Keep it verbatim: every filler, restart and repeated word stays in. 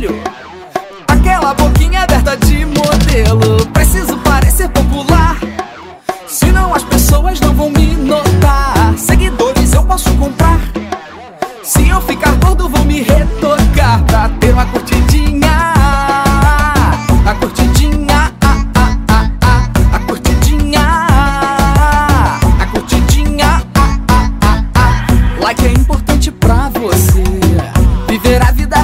espelho, aquela boquinha aberta de modelo. Preciso parecer popular, senão as pessoas não vão me notar. Seguidores eu posso comprar, se eu ficar gordo vou me retocar pra ter uma curtidinha. A curtidinha, a, a, a, a, a curtidinha. A curtidinha, a, a, a, a. Like é importante pra você viver a vida